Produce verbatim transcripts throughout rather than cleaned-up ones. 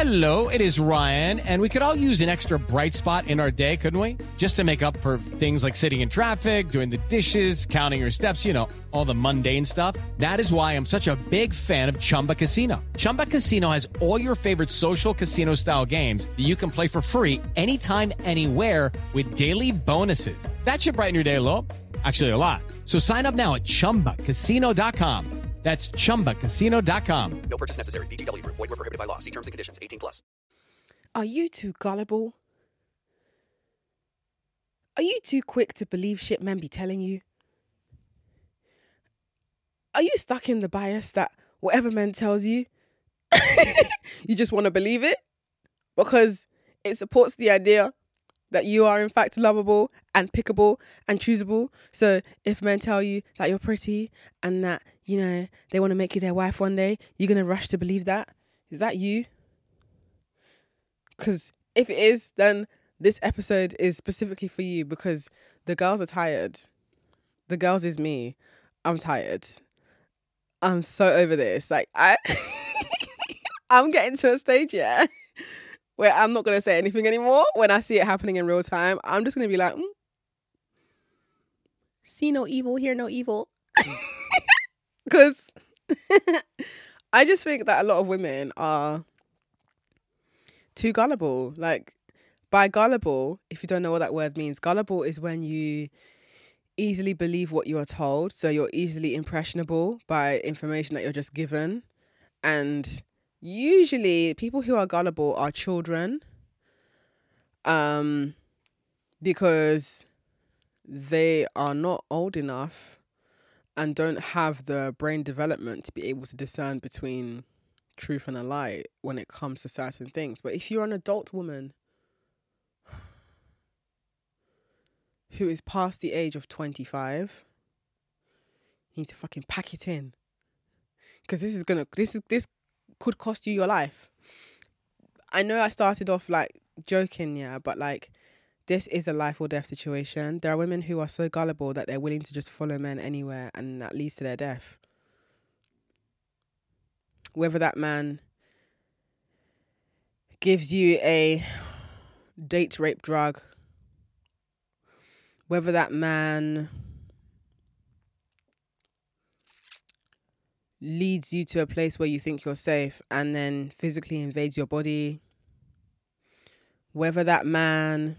Hello, it is Ryan, and we could all use an extra bright spot in our day, couldn't we? Just to make up for things like sitting in traffic, doing the dishes, counting your steps, you know, all the mundane stuff. That is why I'm such a big fan of Chumba Casino. Chumba Casino has all your favorite social casino-style games that you can play for free anytime, anywhere with daily bonuses. That should brighten your day a little. Actually, a lot. So sign up now at chumba casino dot com. That's chumba casino dot com. No purchase necessary. V G W. Void where prohibited by law. See terms and conditions. eighteen plus. Are you too gullible? Are you too quick to believe shit men be telling you? Are you stuck in the bias that whatever man tells you, you just want to believe it? Because it supports the idea that you are in fact lovable and pickable and choosable. So if men tell you that you're pretty and that, you know, they want to make you their wife one day, you're going to rush to believe that? Is that you? Because if it is, then this episode is specifically for you, because the girls are tired. The girls is me. I'm tired. I'm so over this. Like, I, I'm getting to a stage, yeah, where I'm not going to say anything anymore. When I see it happening in real time, I'm just going to be like, mm, see no evil, hear no evil. Because I just think that a lot of women are too gullible. Like, by gullible, if you don't know what that word means, gullible is when you easily believe what you are told. So you're easily impressionable by information that you're just given. And usually people who are gullible are children, um, because they are not old enough and don't have the brain development to be able to discern between truth and a lie when it comes to certain things. But if you're an adult woman who is past the age of twenty-five, you need to fucking pack it in. Because this is gonna, this is, this could cost you your life. I know I started off like joking, yeah, but like, this is a life or death situation. There are women who are so gullible that they're willing to just follow men anywhere, and that leads to their death. Whether that man gives you a date rape drug, whether that man leads you to a place where you think you're safe and then physically invades your body, whether that man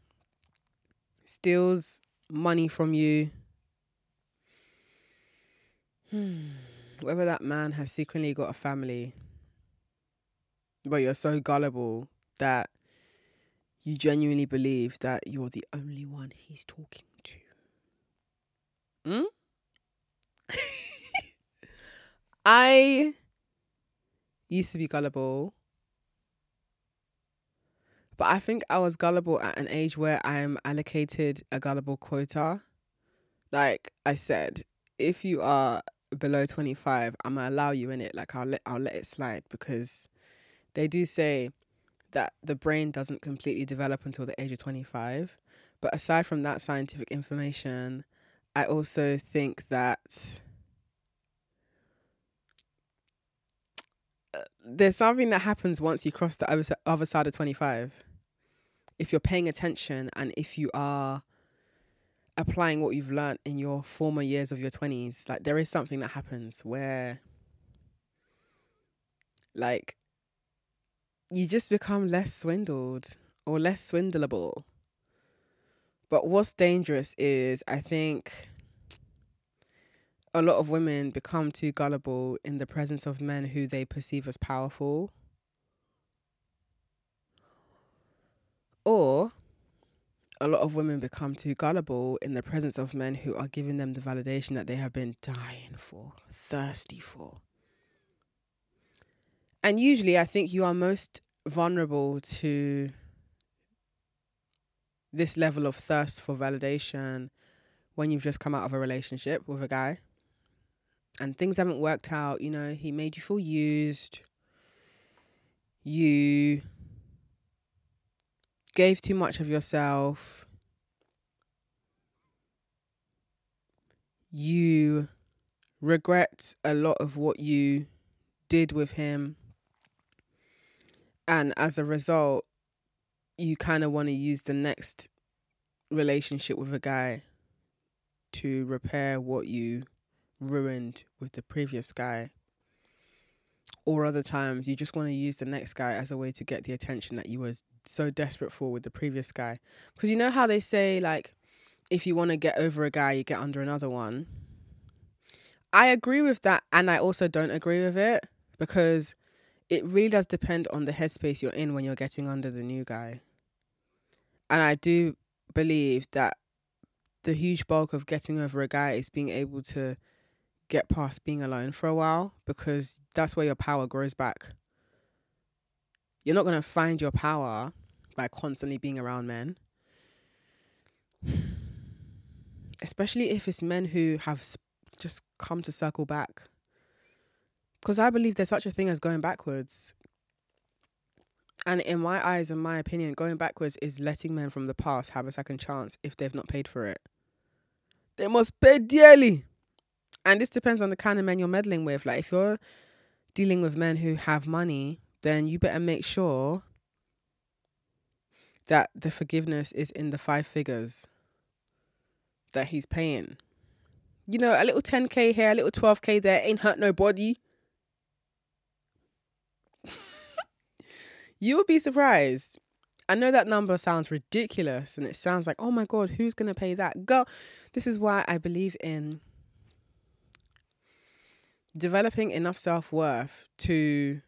steals money from you, hmm. whether that man has secretly got a family, but you're so gullible that you genuinely believe that you're the only one he's talking to. Hmm? I used to be gullible, but I think I was gullible at an age where I'm allocated a gullible quota. Like I said, if you are below twenty-five, I'm gonna allow you in it. Like I'll let I'll let it slide, because they do say that the brain doesn't completely develop until the age of twenty-five. But aside from that scientific information, I also think that there's something that happens once you cross the other, other side of twenty-five. If you're paying attention and if you are applying what you've learned in your former years of your twenties, like there is something that happens where like you just become less swindled or less swindleable. But what's dangerous is, I think a lot of women become too gullible in the presence of men who they perceive as powerful. Or a lot of women become too gullible in the presence of men who are giving them the validation that they have been dying for, thirsty for. And usually I think you are most vulnerable to this level of thirst for validation when you've just come out of a relationship with a guy and things haven't worked out. You know, he made you feel used. You gave too much of yourself. You regret a lot of what you did with him. And as a result, you kind of want to use the next relationship with a guy to repair what you ruined with the previous guy. Or other times, you just want to use the next guy as a way to get the attention that you were so desperate for with the previous guy. Because you know how they say, like, if you want to get over a guy, you get under another one. I agree with that, and I also don't agree with it, because it really does depend on the headspace you're in when you're getting under the new guy. And I do believe that the huge bulk of getting over a guy is being able to get past being alone for a while, because that's where your power grows back. You're not going to find your power by constantly being around men. Especially if it's men who have just come to circle back. Because I believe there's such a thing as going backwards. And in my eyes, in my opinion, going backwards is letting men from the past have a second chance if they've not paid for it. They must pay dearly. And this depends on the kind of men you're meddling with. Like, if you're dealing with men who have money, then you better make sure that the forgiveness is in the five figures that he's paying. You know, a little ten K here, a little twelve K there, ain't hurt nobody. You would be surprised. I know that number sounds ridiculous, and it sounds like, oh my God, who's going to pay that? Girl, this is why I believe in developing enough self-worth to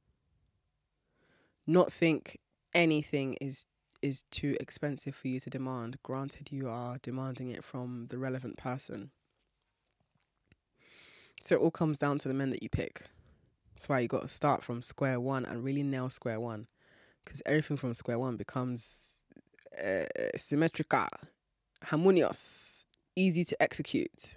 not think anything is is too expensive for you to demand. Granted, you are demanding it from the relevant person. So it all comes down to the men that you pick. That's why you got to start from square one and really nail square one, because everything from square one becomes uh, symmetrical, harmonious, easy to execute.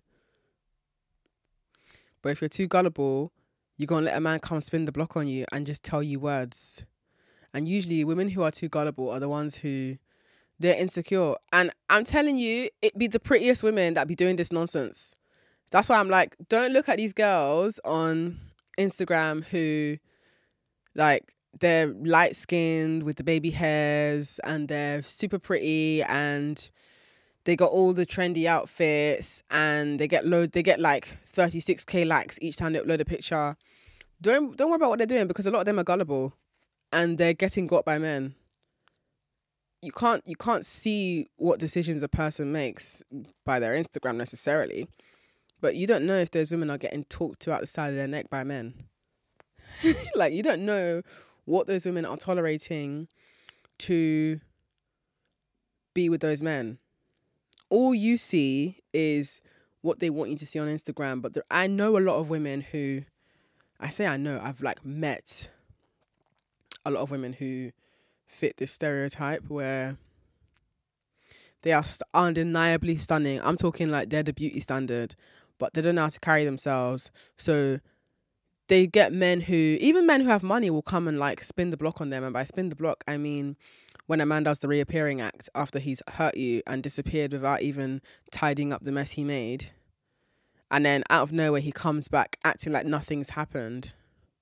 But if you're too gullible, you're going to let a man come spin the block on you and just tell you words. And usually women who are too gullible are the ones who, they're insecure. And I'm telling you, it be the prettiest women that be doing this nonsense. That's why I'm like, don't look at these girls on Instagram who, like, they're light-skinned with the baby hairs and they're super pretty and they got all the trendy outfits and they get load, they get like thirty-six K likes each time they upload a picture. Don't don't worry about what they're doing, because a lot of them are gullible and they're getting got by men. You can't you can't see what decisions a person makes by their Instagram necessarily, but you don't know if those women are getting talked to out the side of their neck by men. Like, you don't know what those women are tolerating to be with those men. All you see is what they want you to see on Instagram. But there, I know a lot of women who, I say I know, I've like met a lot of women who fit this stereotype where they are st- undeniably stunning. I'm talking like they're the beauty standard, but they don't know how to carry themselves. So they get men who, even men who have money, will come and like spin the block on them. And by spin the block, I mean when a man does the reappearing act after he's hurt you and disappeared without even tidying up the mess he made. And then out of nowhere, he comes back acting like nothing's happened.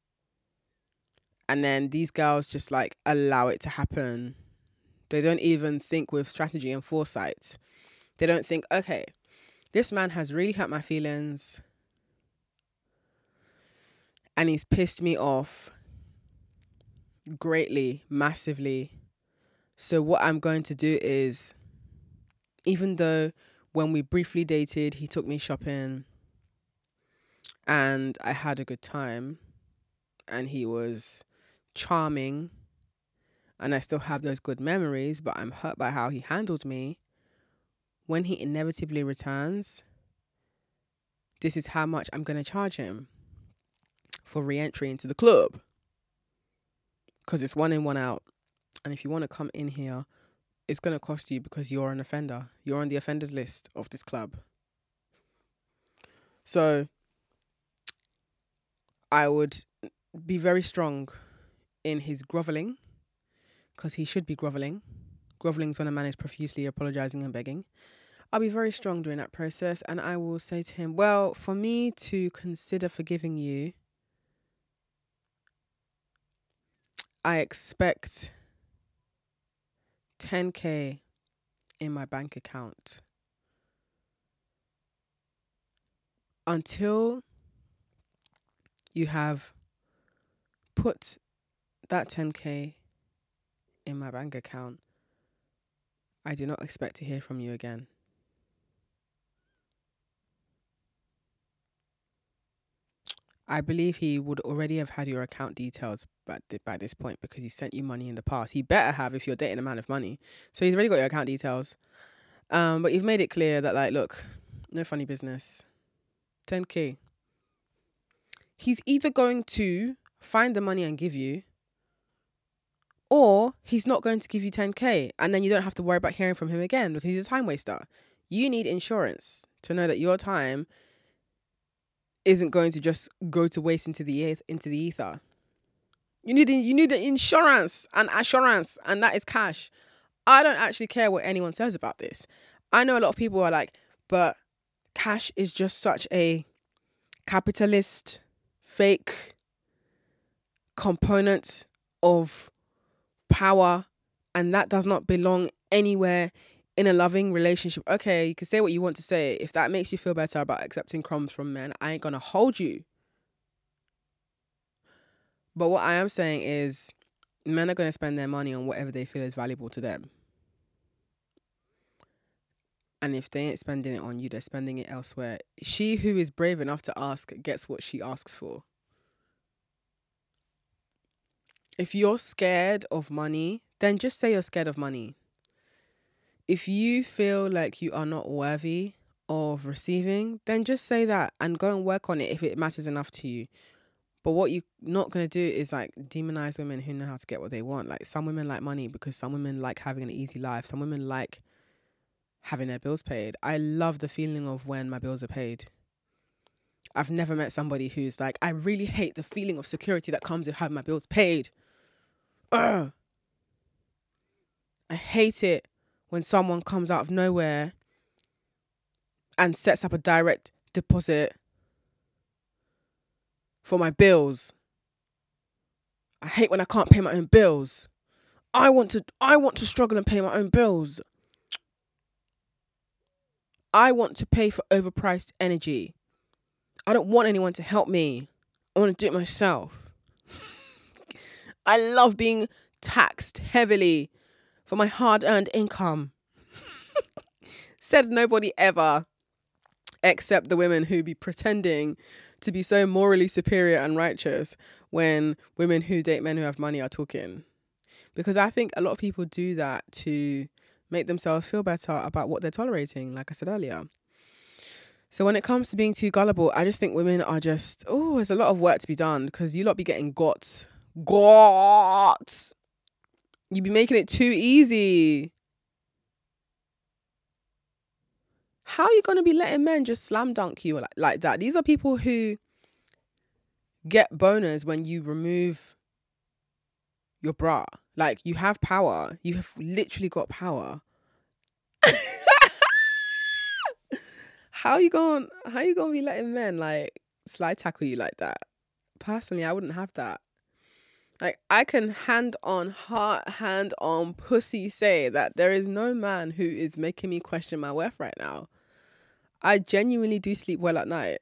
And then these girls just like allow it to happen. They don't even think with strategy and foresight. They don't think, okay, this man has really hurt my feelings and he's pissed me off greatly, massively. So what I'm going to do is, even though when we briefly dated, he took me shopping and I had a good time and he was charming and I still have those good memories, but I'm hurt by how he handled me. When he inevitably returns, this is how much I'm going to charge him for re-entry into the club. Because it's one in, one out. And if you want to come in here, it's going to cost you because you're an offender. You're on the offenders list of this club. So I would be very strong in his groveling, because he should be groveling. Groveling is when a man is profusely apologizing and begging. I'll be very strong during that process, and I will say to him, well, for me to consider forgiving you, I expect ten K in my bank account until you have put that ten K in my bank account. I do not expect to hear from you again. I believe he would already have had your account details by, by this point because he sent you money in the past. He better have if you're dating a man of money. So he's already got your account details. Um, but you've made it clear that, like, look, no funny business. ten K. He's either going to find the money and give you, or he's not going to give you ten K. And then you don't have to worry about hearing from him again because he's a time waster. You need insurance to know that your time isn't going to just go to waste into the into the ether. You need you need the insurance and assurance, and that is cash. I don't actually care what anyone says about this. I know a lot of people are like, but cash is just such a capitalist, fake component of power, and that does not belong anywhere in a loving relationship. Okay, you can say what you want to say. If that makes you feel better about accepting crumbs from men, I ain't gonna hold you. But what I am saying is men are gonna spend their money on whatever they feel is valuable to them. And if they ain't spending it on you, they're spending it elsewhere. She who is brave enough to ask gets what she asks for. If you're scared of money, then just say you're scared of money. If you feel like you are not worthy of receiving, then just say that and go and work on it if it matters enough to you. But what you're not going to do is like demonize women who know how to get what they want. Like, some women like money because some women like having an easy life. Some women like having their bills paid. I love the feeling of when my bills are paid. I've never met somebody who's like, I really hate the feeling of security that comes with having my bills paid. Ugh. I hate it when someone comes out of nowhere and sets up a direct deposit for my bills. I hate when I can't pay my own bills. I want to I want to struggle and pay my own bills. I want to pay for overpriced energy. I don't want anyone to help me. I want to do it myself. I love being taxed heavily for my hard-earned income. Said nobody ever, except the women who be pretending to be so morally superior and righteous when women who date men who have money are talking. Because I think a lot of people do that to make themselves feel better about what they're tolerating, like I said earlier. So when it comes to being too gullible, I just think women are just, oh, there's a lot of work to be done because you lot be getting got. Got. You be making it too easy. How are you going to be letting men just slam dunk you like, like that? These are people who get boners when you remove your bra. Like, you have power. You have literally got power. How you going how you going to be letting men like slide tackle you like that? Personally, I wouldn't have that. Like, I can hand on heart, hand on pussy say that there is no man who is making me question my worth right now. I genuinely do sleep well at night.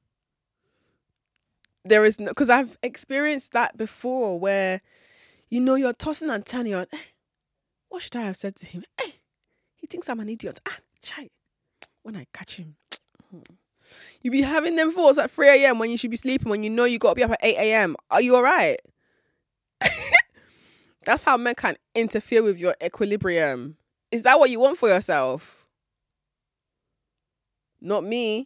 There is no, because I've experienced that before where, you know, you're tossing and turning on. Eh, what should I have said to him? Eh, he thinks I'm an idiot. Ah, chai. When I catch him. You be having them thoughts at three a.m. when you should be sleeping, when you know you got to be up at eight a.m. Are you all right? That's how men can interfere with your equilibrium. Is that what you want for yourself? Not me.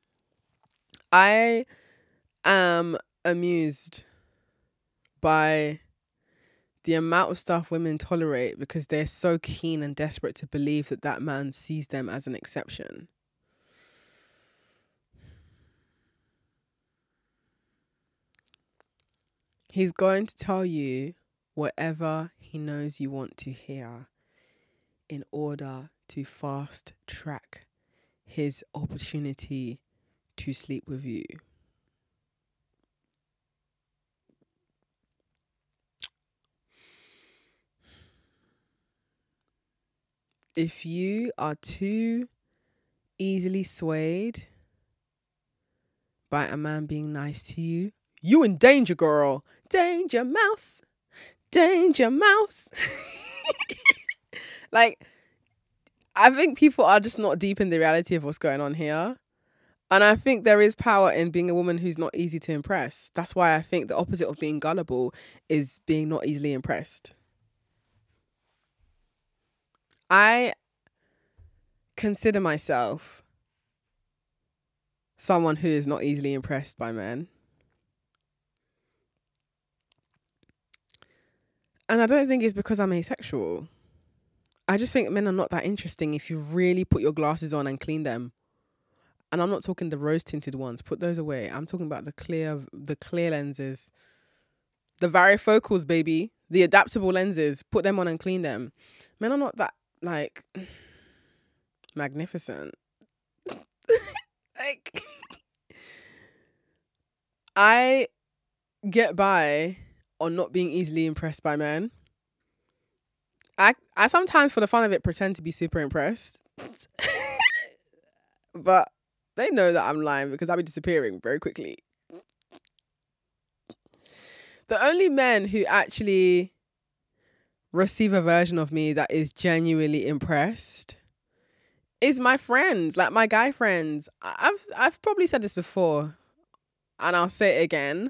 I am amused by the amount of stuff women tolerate because they're so keen and desperate to believe that that man sees them as an exception. He's going to tell you whatever he knows you want to hear in order to fast track his opportunity to sleep with you. if you are too easily swayed by a man being nice to you, you in danger, girl. Danger mouse. Danger mouse. Like, I think people are just not deep in the reality of what's going on here. And I think there is power in being a woman who's not easy to impress. That's why I think the opposite of being gullible is being not easily impressed. I consider myself someone who is not easily impressed by men. And I don't think it's because I'm asexual. I just think men are not that interesting if you really put your glasses on and clean them. And I'm not talking the rose tinted ones. Put those away. I'm talking about the clear, the clear lenses, the varifocals, baby, the adaptable lenses. Put them on and clean them. Men are not that like magnificent. Like, I get by on not being easily impressed by men. I I sometimes, for the fun of it, pretend to be super impressed, but they know that I'm lying because I'll be disappearing very quickly. The only men who actually receive a version of me that is genuinely impressed is my friends, like my guy friends. I've I've probably said this before, and I'll say it again.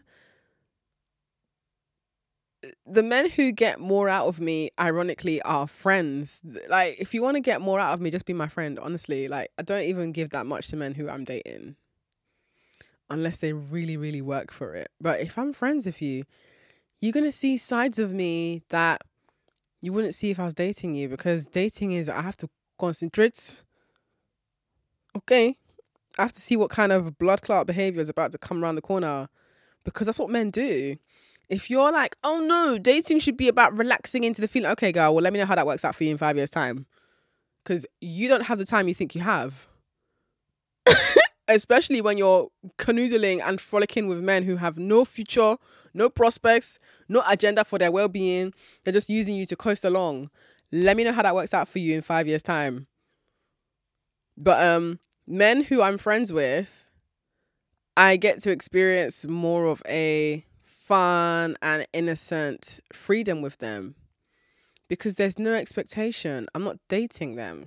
The men who get more out of me, ironically, are friends. Like, if you want to get more out of me, just be my friend, honestly. Like, I don't even give that much to men who I'm dating. Unless they really, really work for it. But if I'm friends with you, you're going to see sides of me that you wouldn't see if I was dating you. Because dating is, I have to concentrate. Okay? I have to see what kind of blood clot behavior is about to come around the corner. Because that's what men do. If you're like, oh no, dating should be about relaxing into the feeling. Okay, girl, well, let me know how that works out for you in five years' time. Because you don't have the time you think you have. Especially when you're canoodling and frolicking with men who have no future, no prospects, no agenda for their well-being. They're just using you to coast along. Let me know how that works out for you in five years' time. But um, men who I'm friends with, I get to experience more of a fun and innocent freedom with them because there's no expectation. I'm not dating them.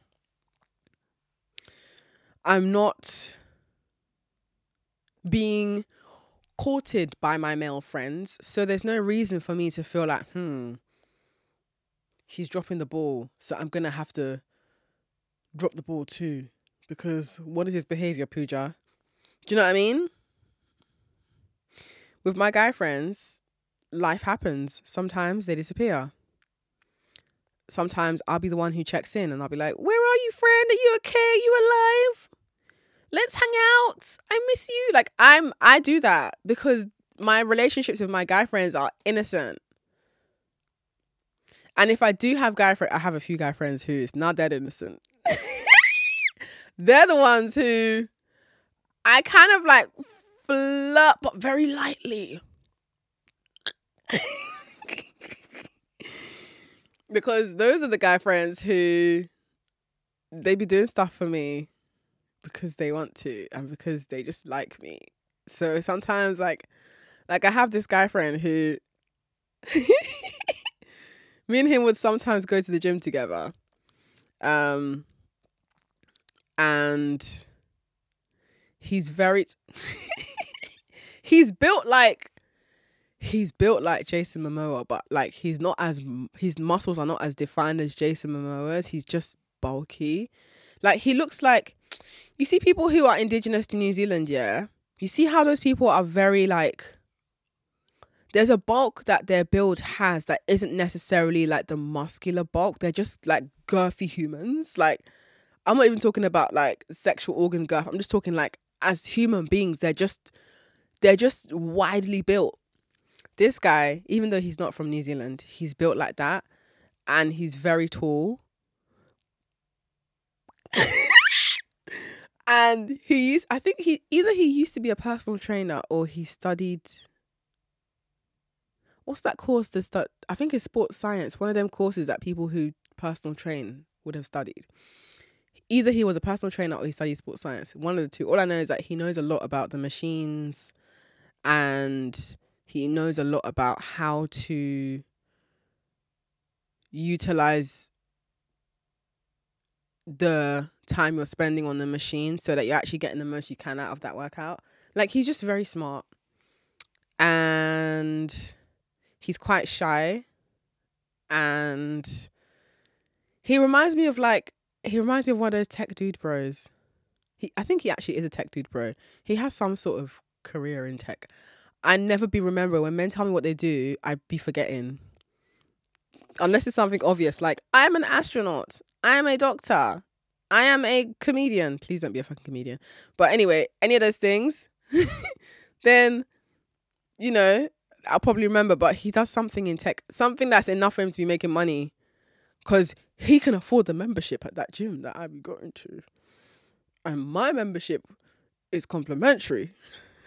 I'm not being courted by my male friends, so there's no reason for me to feel like, hmm, he's dropping the ball, so I'm gonna have to drop the ball too, because what is his behavior, Pooja? Do you know what I mean? With my guy friends, life happens. Sometimes they disappear. Sometimes I'll be the one who checks in and I'll be like, where are you, friend? Are you okay? Are you alive? Let's hang out. I miss you. Like, I'm, I do that because my relationships with my guy friends are innocent. And if I do have guy friends, I have a few guy friends who is not that innocent. They're the ones who I kind of like flirt, but very lightly. Because those are the guy friends who they be doing stuff for me because they want to and because they just like me. So sometimes like like I have this guy friend who me and him would sometimes go to the gym together. Um and he's very t- he's built like he's built like Jason Momoa, but like he's not as his muscles are not as defined as Jason Momoa's. He's just bulky. Like he looks like, you see people who are indigenous to New Zealand, yeah? You see how those people are very like, there's a bulk that their build has that isn't necessarily like the muscular bulk. They're just like girthy humans. Like, I'm not even talking about like sexual organ girth. I'm just talking like as human beings, they're just, they're just widely built. This guy, even though he's not from New Zealand, he's built like that and he's very tall. And he used, I think he, either he used to be a personal trainer or he studied, what's that course to start? I think it's sports science. One of them courses that people who personal train would have studied. Either he was a personal trainer or he studied sports science. One of the two. All I know is that he knows a lot about the machines and he knows a lot about how to utilize the time you're spending on the machine so that you're actually getting the most you can out of that workout. Like, he's just very smart. And he's quite shy. And he reminds me of like, he reminds me of one of those tech dude bros. He, I think he actually is a tech dude bro. He has some sort of career in tech. I never be remember when men tell me what they do, I'd be forgetting. Unless it's something obvious, like, I am an astronaut. I am a doctor. I am a comedian. Please don't be a fucking comedian. But anyway, any of those things, then, you know, I'll probably remember. But he does something in tech, something that's enough for him to be making money. Because he can afford the membership at that gym that I be going to. And my membership is complimentary.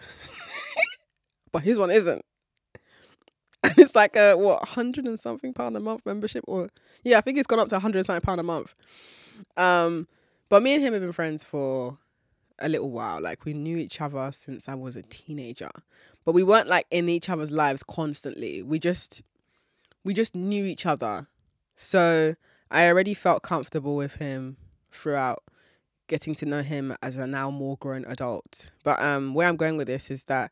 But his one isn't. And it's like a, what, a hundred and something pound a month membership? Or yeah, I think it's gone up to a hundred and something pound a month. Um, but me and him have been friends for a little while. Like, we knew each other since I was a teenager. But we weren't like in each other's lives constantly. We just, we just knew each other. So I already felt comfortable with him throughout getting to know him as a now more grown adult. But um, where I'm going with this is that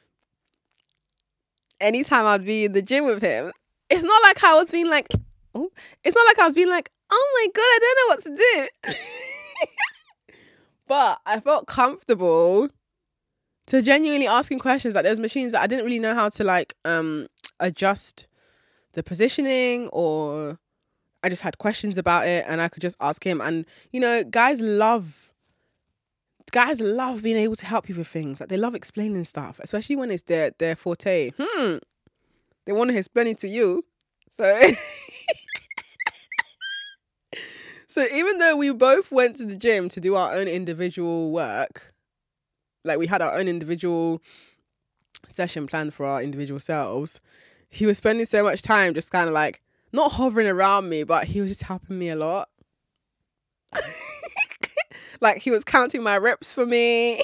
anytime I'd be in the gym with him, it's not like I was being like, oh, it's not like I was being like, oh my God, I don't know what to do. But I felt comfortable to genuinely asking questions. Like, there's machines that I didn't really know how to like um adjust the positioning, or I just had questions about it and I could just ask him. And, you know, guys love, guys love being able to help you with things. Like, they love explaining stuff, especially when it's their, their forte. Hmm. They want to explain it to you. So, so even though we both went to the gym to do our own individual work, like we had our own individual session planned for our individual selves, he was spending so much time just kind of like, not hovering around me, but he was just helping me a lot. Like, he was counting my reps for me.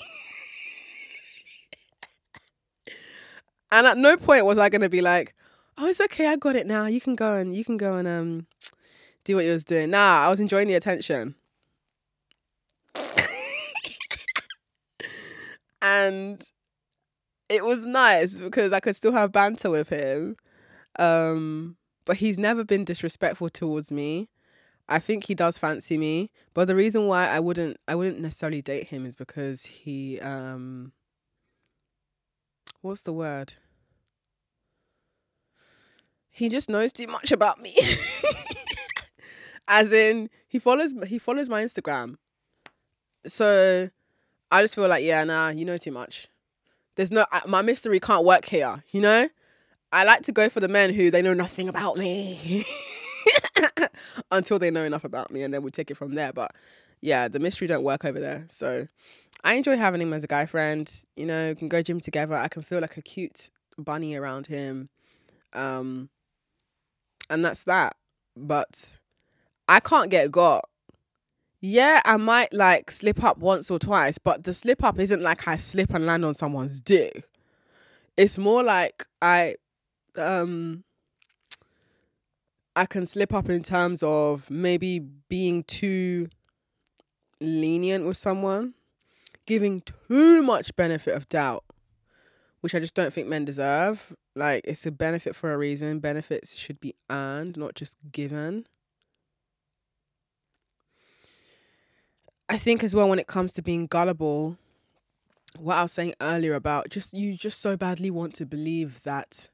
And at no point was I going to be like, oh, it's okay, I got it now. You can go and you can go and um do what you was doing. Nah, I was enjoying the attention. And it was nice because I could still have banter with him. Um... But he's never been disrespectful towards me. I think he does fancy me. But the reason why I wouldn't I wouldn't necessarily date him is because he um what's the word? He just knows too much about me. As in, he follows he follows my Instagram. So I just feel like, yeah, nah, you know too much. There's no my mystery can't work here, you know? I like to go for the men who they know nothing about me until they know enough about me, and then we take it from there. But yeah, the mystery don't work over there. So I enjoy having him as a guy friend. You know, we can go gym together. I can feel like a cute bunny around him. Um, and that's that. But I can't get got. Yeah, I might like slip up once or twice, but the slip up isn't like I slip and land on someone's dick. It's more like I... Um, I can slip up in terms of maybe being too lenient with someone, giving too much benefit of doubt, which I just don't think men deserve. Like, it's a benefit for a reason. Benefits should be earned, not just given. I think as well, when it comes to being gullible, what I was saying earlier about just you just so badly want to believe that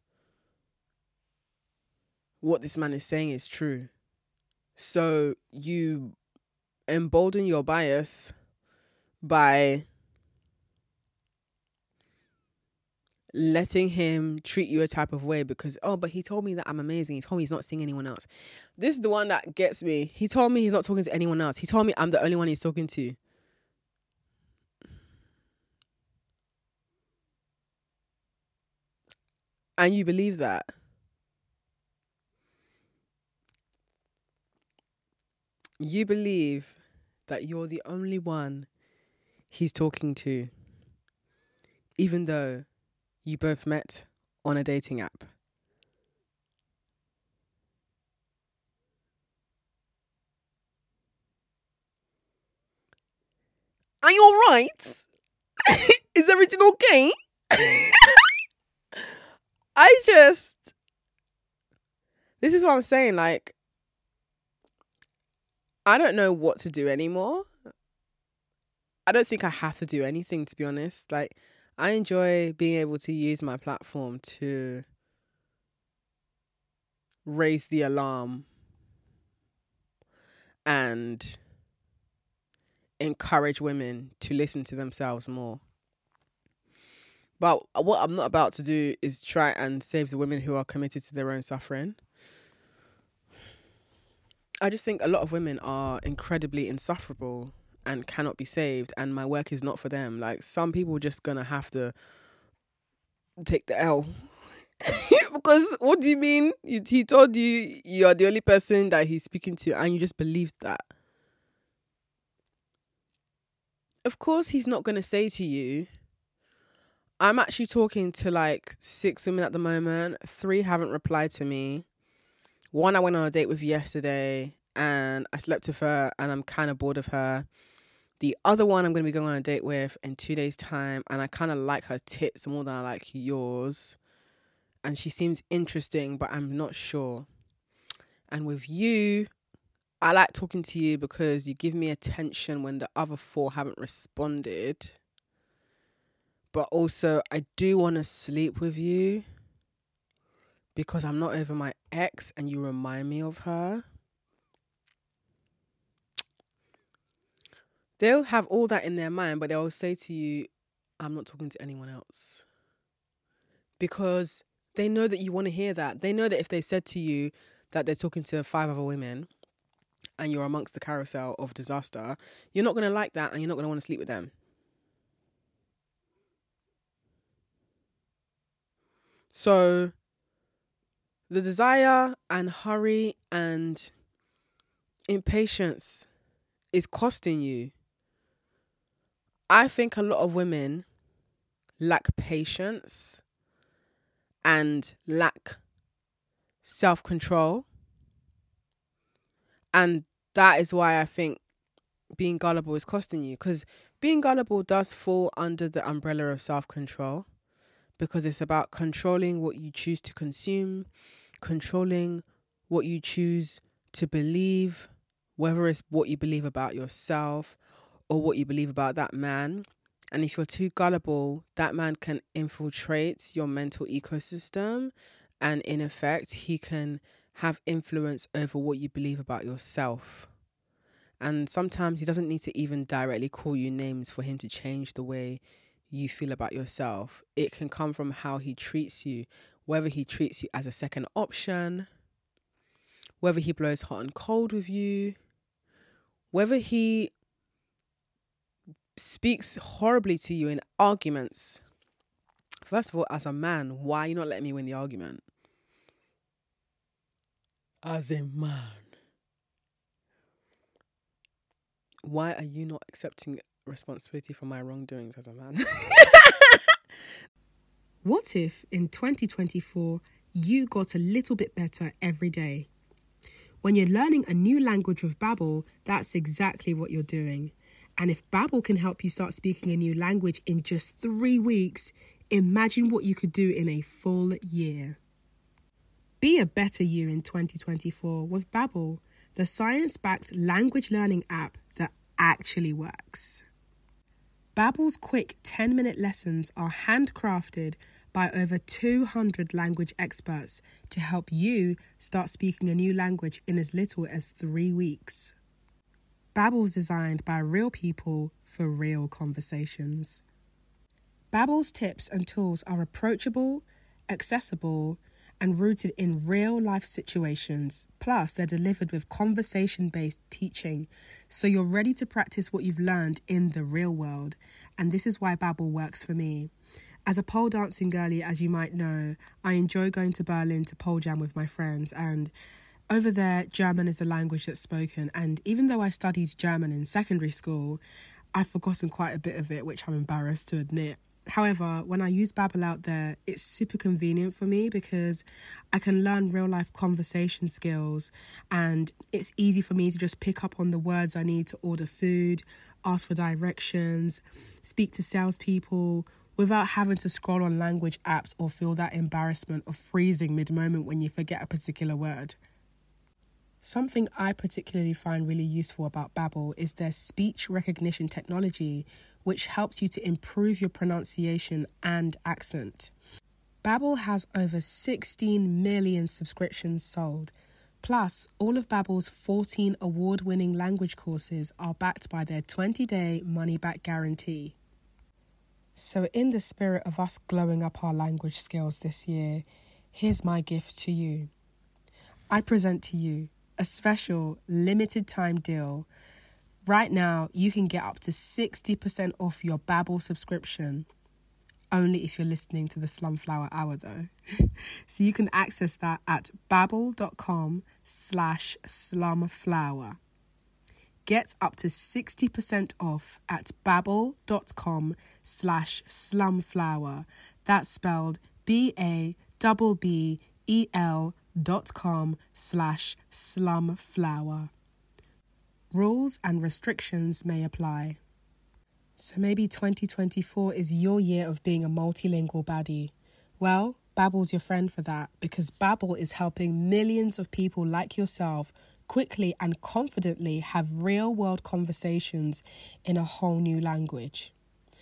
what this man is saying is true. So you embolden your bias by letting him treat you a type of way because, oh, but he told me that I'm amazing. He told me he's not seeing anyone else. This is the one that gets me. He told me he's not talking to anyone else. He told me I'm the only one he's talking to. And you believe that. you believe that you're the only one he's talking to, even though you both met on a dating app. Are you all right? Is everything okay? I just... This is what I'm saying, like, I don't know what to do anymore. I don't think I have to do anything, to be honest. Like, I enjoy being able to use my platform to raise the alarm and encourage women to listen to themselves more. But what I'm not about to do is try and save the women who are committed to their own suffering. I just think a lot of women are incredibly insufferable and cannot be saved, and my work is not for them. Like, some people are just gonna have to take the L. Because what do you mean? He, he told you you're the only person that he's speaking to, and you just believed that. Of course he's not gonna say to you, I'm actually talking to like six women at the moment. Three haven't replied to me. One I went on a date with yesterday and I slept with her and I'm kind of bored of her. The other one I'm going to be going on a date with in two days' time and I kind of like her tits more than I like yours. And she seems interesting, but I'm not sure. And with you, I like talking to you because you give me attention when the other four haven't responded. But also, I do want to sleep with you because I'm not over my ex and you remind me of her. They'll have all that in their mind, but they'll say to you, I'm not talking to anyone else. Because they know that you want to hear that. They know that if they said to you that they're talking to five other women and you're amongst the carousel of disaster, you're not going to like that and you're not going to want to sleep with them. So the desire and hurry and impatience is costing you. I think a lot of women lack patience and lack self-control. And that is why I think being gullible is costing you. Because being gullible does fall under the umbrella of self-control. Because it's about controlling what you choose to consume, controlling what you choose to believe, whether it's what you believe about yourself or what you believe about that man. And if you're too gullible, that man can infiltrate your mental ecosystem. And in effect, he can have influence over what you believe about yourself. And sometimes he doesn't need to even directly call you names for him to change the way you feel about yourself. It can come from how he treats you, whether he treats you as a second option, whether he blows hot and cold with you, whether he speaks horribly to you in arguments. First of all, as a man, why are you not letting me win the argument? As a man, why are you not accepting responsibility for my wrongdoings as a man? What if in twenty twenty-four you got a little bit better every day? When you're learning a new language with Babbel, that's exactly what you're doing. And if Babbel can help you start speaking a new language in just three weeks, imagine what you could do in a full year. Be a better you in twenty twenty-four with Babbel, the science-backed language learning app that actually works. Babbel's quick ten-minute lessons are handcrafted by over two hundred language experts to help you start speaking a new language in as little as three weeks. Babbel's designed by real people for real conversations. Babbel's tips and tools are approachable, accessible, and rooted in real-life situations. Plus, they're delivered with conversation-based teaching, so you're ready to practice what you've learned in the real world. And this is why Babbel works for me. As a pole dancing girlie, as you might know, I enjoy going to Berlin to pole jam with my friends, and Over there, German is a language that's spoken, and even though I studied German in secondary school, I've forgotten quite a bit of it, which I'm embarrassed to admit. However, when I use Babbel out there, it's super convenient for me because I can learn real-life conversation skills, and it's easy for me to just pick up on the words I need to order food, ask for directions, speak to salespeople, without having to scroll on language apps or feel that embarrassment of freezing mid-moment when you forget a particular word. Something I particularly find really useful about Babbel is their speech recognition technology, which helps you to improve your pronunciation and accent. Babbel has over sixteen million subscriptions sold. Plus, all of Babbel's fourteen award-winning language courses are backed by their twenty-day money-back guarantee. So in the spirit of us glowing up our language skills this year, here's my gift to you. I present to you a special limited time deal. Right now, you can get up to sixty percent off your Babbel subscription. Only if you're listening to the Slumflower Hour, though. So you can access that at babbel.com slash slumflower. Get up to sixty percent off at babbel.com slash slumflower. That's spelled B A B B E L dot com slash slumflower. Rules and restrictions may apply. So maybe twenty twenty-four is your year of being a multilingual baddie. Well, Babbel's your friend for that, because Babbel is helping millions of people like yourself quickly and confidently have real-world conversations in a whole new language.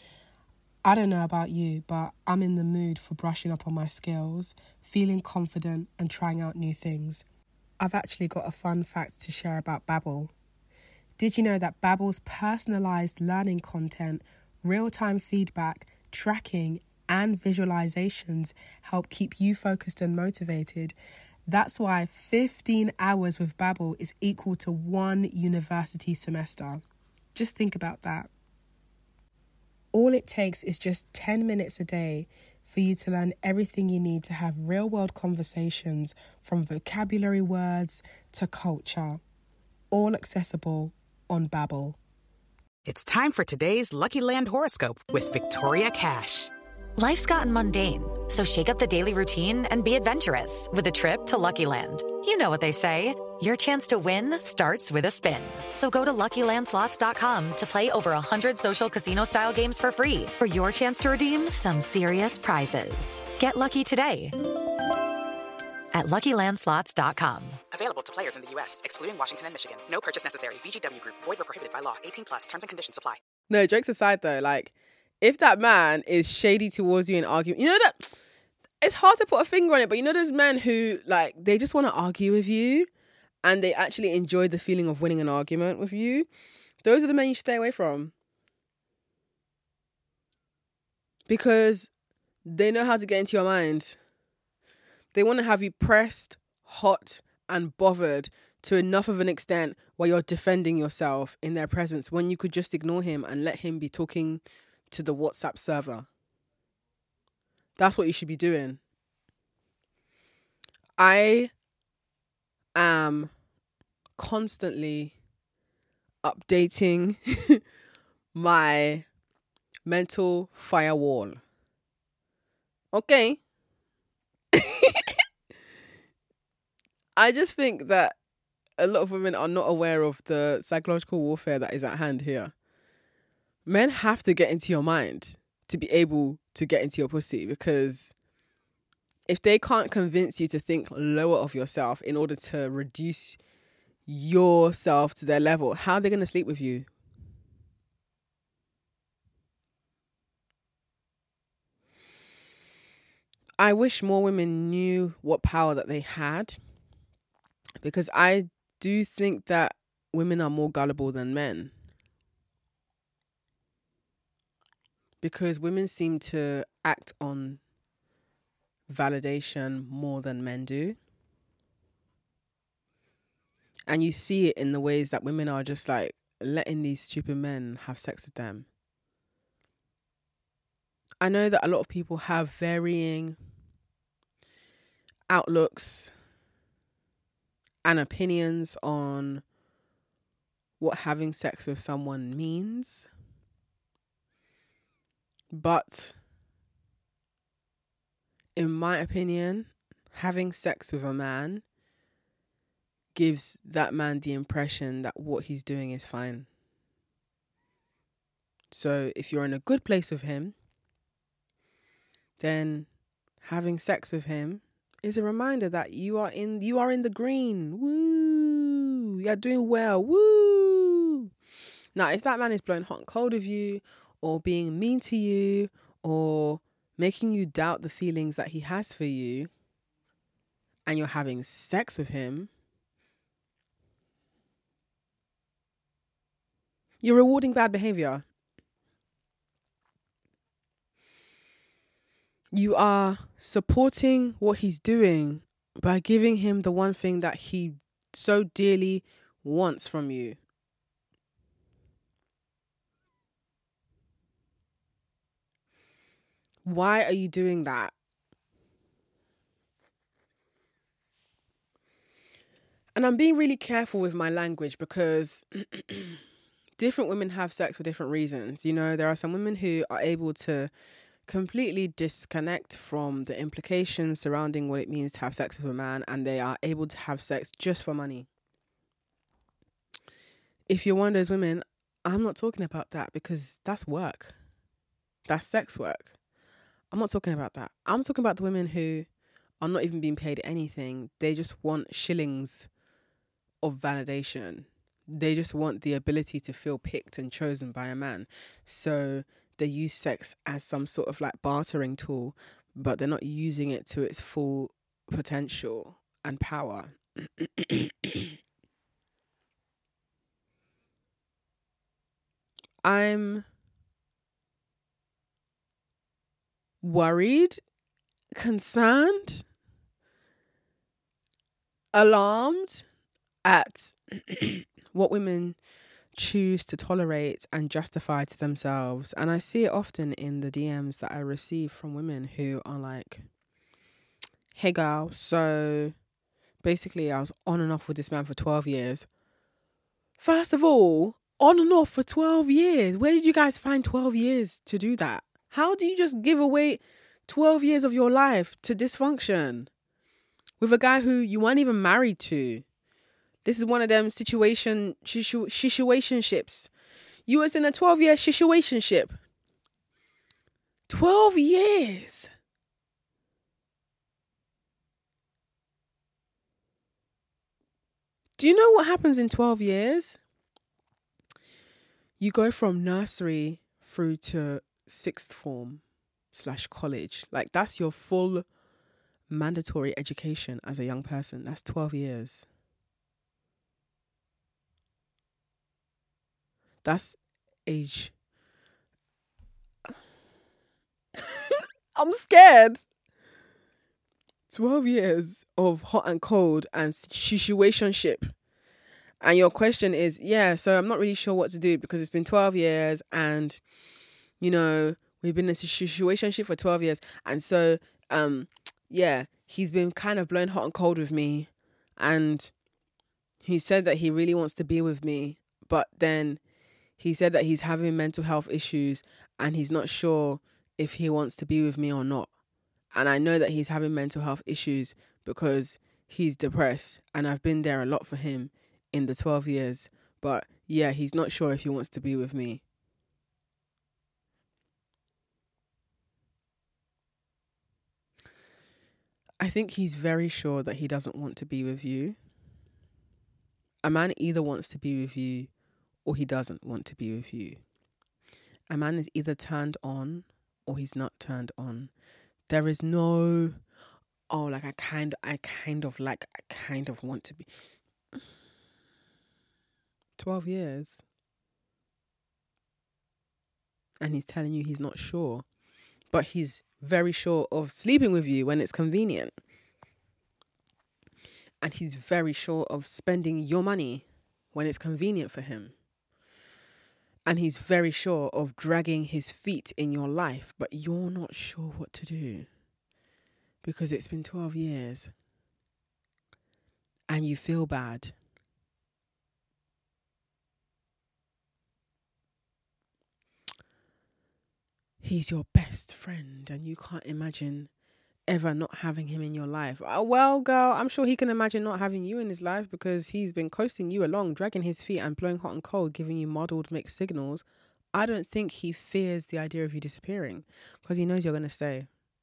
I don't know about you, but I'm in the mood for brushing up on my skills, feeling confident and trying out new things. I've actually got a fun fact to share about Babbel. Did you know that Babbel's personalised learning content, real-time feedback, tracking and visualizations help keep you focused and motivated? That's why fifteen hours with Babbel is equal to one university semester. Just think about that. All it takes is just ten minutes a day for you to learn everything you need to have real-world conversations, from vocabulary words to culture. All accessible on Babbel. It's time for today's Lucky Land horoscope with Victoria Cash. Life's gotten mundane, so shake up the daily routine and be adventurous with a trip to Lucky Land. You know what they say, your chance to win starts with a spin. So go to lucky land slots dot com to play over one hundred social casino-style games for free for your chance to redeem some serious prizes. Get lucky today at lucky land slots dot com. Available to players in the U S, excluding Washington and Michigan. No purchase necessary. V G W Group. Void where prohibited by law. eighteen plus. Terms and conditions apply. No, jokes aside though, like, if that man is shady towards you in argument, you know that it's hard to put a finger on it, but you know those men who, like, they just want to argue with you and they actually enjoy the feeling of winning an argument with you. Those are the men you should stay away from. Because they know how to get into your mind. They want to have you pressed, hot, and bothered to enough of an extent where you're defending yourself in their presence when you could just ignore him and let him be talking to the WhatsApp server. That's what you should be doing. I am constantly updating my mental firewall. Okay. I just think that a lot of women are not aware of the psychological warfare that is at hand here. Men have to get into your mind to be able to get into your pussy, because if they can't convince you to think lower of yourself in order to reduce yourself to their level, how are they going to sleep with you? I wish more women knew what power that they had, because I do think that women are more gullible than men. Because women seem to act on validation more than men do. And you see it in the ways that women are just like letting these stupid men have sex with them. I know that a lot of people have varying outlooks and opinions on what having sex with someone means. But in my opinion, having sex with a man gives that man the impression that what he's doing is fine. So if you're in a good place with him, then having sex with him is a reminder that you are in you are in the green. Woo! You're doing well. Woo! Now, if that man is blowing hot and cold with you, or being mean to you, or making you doubt the feelings that he has for you, and you're having sex with him, you're rewarding bad behavior. You are supporting what he's doing by giving him the one thing that he so dearly wants from you. Why are you doing that? And I'm being really careful with my language because different women have sex for different reasons. You know, there are some women who are able to completely disconnect from the implications surrounding what it means to have sex with a man, and they are able to have sex just for money. If you're one of those women, I'm not talking about that, because that's work. That's sex work. I'm not talking about that. I'm talking about the women who are not even being paid anything. They just want shillings of validation. They just want the ability to feel picked and chosen by a man. So they use sex as some sort of like bartering tool, but they're not using it to its full potential and power. I'm worried, concerned, alarmed at what women choose to tolerate and justify to themselves. And I see it often in the D Ms that I receive from women who are like, hey girl, so basically I was on and off with this man for twelve years. First of all, on and off for twelve years. Where did you guys find twelve years to do that? How do you just give away twelve years of your life to dysfunction with a guy who you weren't even married to? This is one of them situation, shishu, shishwationships. You was in a twelve-year shishwationship. twelve years. Do you know what happens in twelve years? You go from nursery through to sixth form slash college. Like, that's your full mandatory education as a young person. That's twelve years. That's age. I'm scared. twelve years of hot and cold and situationship. And your question is, yeah, so I'm not really sure what to do because it's been twelve years and, you know, we've been in a situationship for twelve years. And so, um, yeah, he's been kind of blowing hot and cold with me. And he said that he really wants to be with me. But then he said that he's having mental health issues and he's not sure if he wants to be with me or not. And I know that he's having mental health issues because he's depressed and I've been there a lot for him in the twelve years. But yeah, he's not sure if he wants to be with me. I think he's very sure that he doesn't want to be with you. A man either wants to be with you or he doesn't want to be with you. A man is either turned on or he's not turned on. There is no, oh, like I kind, I kind of like, I kind of want to be. twelve years. And he's telling you he's not sure. But he's very sure of sleeping with you when it's convenient. And he's very sure of spending your money when it's convenient for him. And he's very sure of dragging his feet in your life, but you're not sure what to do because it's been twelve years. and you feel bad. He's your best friend and you can't imagine ever not having him in your life. Uh, well, girl, I'm sure he can imagine not having you in his life because he's been coasting you along, dragging his feet and blowing hot and cold, giving you muddled mixed signals. I don't think he fears the idea of you disappearing because he knows you're going to stay.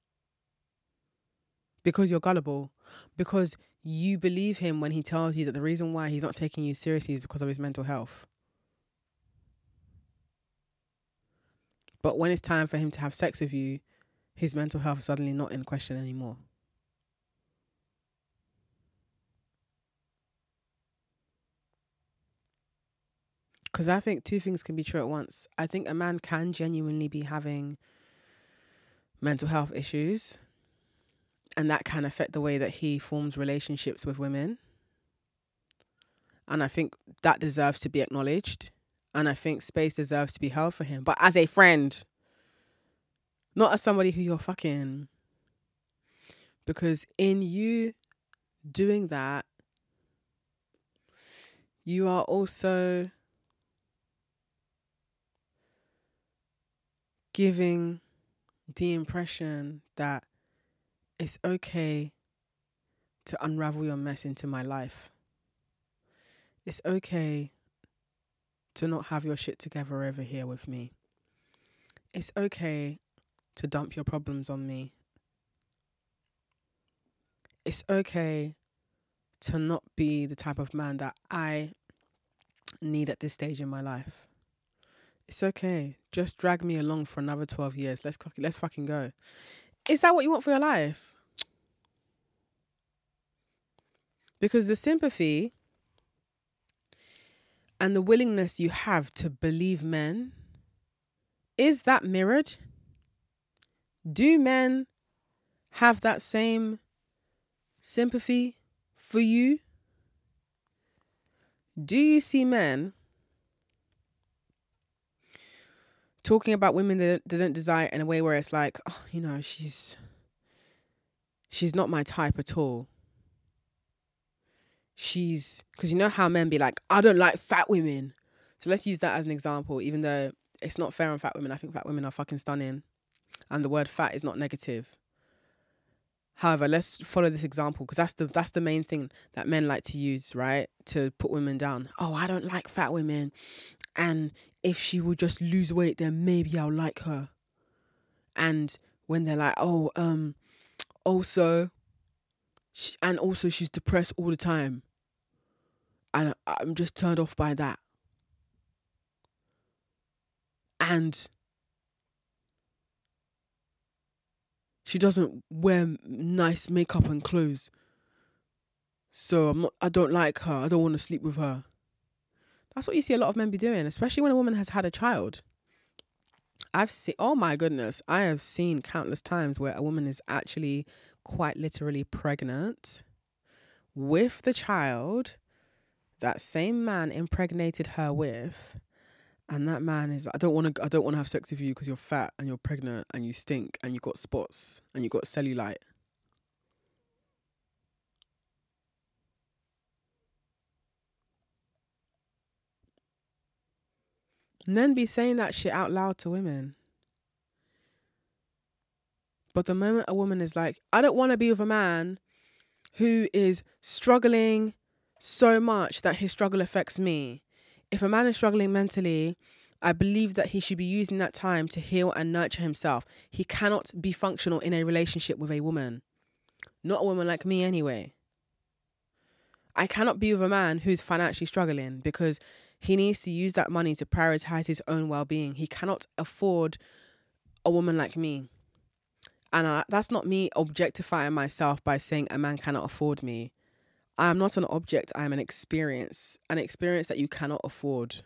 Because you're gullible. Because you believe him when he tells you that the reason why he's not taking you seriously is because of his mental health. But when it's time for him to have sex with you, his mental health is suddenly not in question anymore. Because I think two things can be true at once. I think a man can genuinely be having mental health issues, and that can affect the way that he forms relationships with women. And I think that deserves to be acknowledged. And I think space deserves to be held for him. But as a friend, not as somebody who you're fucking. Because in you doing that, you are also giving the impression that it's okay to unravel your mess into my life. It's okay to not have your shit together over here with me. It's okay to dump your problems on me. It's okay to not be the type of man that I need at this stage in my life. It's okay. Just drag me along for another twelve years. Let's let's fucking go. Is that what you want for your life? Because the sympathy and the willingness you have to believe men, is that mirrored? Do men have that same sympathy for you? Do you see men talking about women that they don't desire in a way where it's like, oh, you know, she's she's not my type at all. She's, because you know how men be like, I don't like fat women. So let's use that as an example, even though it's not fair on fat women. I think fat women are fucking stunning. And the word fat is not negative. However, let's follow this example because that's the that's the main thing that men like to use, right? To put women down. Oh, I don't like fat women. And if she would just lose weight, then maybe I'll like her. And when they're like, oh, um, also, she, and also she's depressed all the time. And I'm just turned off by that. And she doesn't wear nice makeup and clothes. So I'm not, I don't like her. I don't want to sleep with her. That's what you see a lot of men be doing, especially when a woman has had a child. I've seen, oh my goodness, I have seen countless times where a woman is actually quite literally pregnant with the child that same man impregnated her with, and that man is, I don't want to I don't want to have sex with you because you're fat and you're pregnant and you stink and you got spots and you got cellulite. Men be saying that shit out loud to women. But the moment a woman is like, I don't want to be with a man who is struggling so much that his struggle affects me. If a man is struggling mentally, I believe that he should be using that time to heal and nurture himself. He cannot be functional in a relationship with a woman. Not a woman like me anyway. I cannot be with a man who's financially struggling because he needs to use that money to prioritize his own well-being. He cannot afford a woman like me. And I, that's not me objectifying myself by saying a man cannot afford me. I am not an object. I am an experience. An experience that you cannot afford.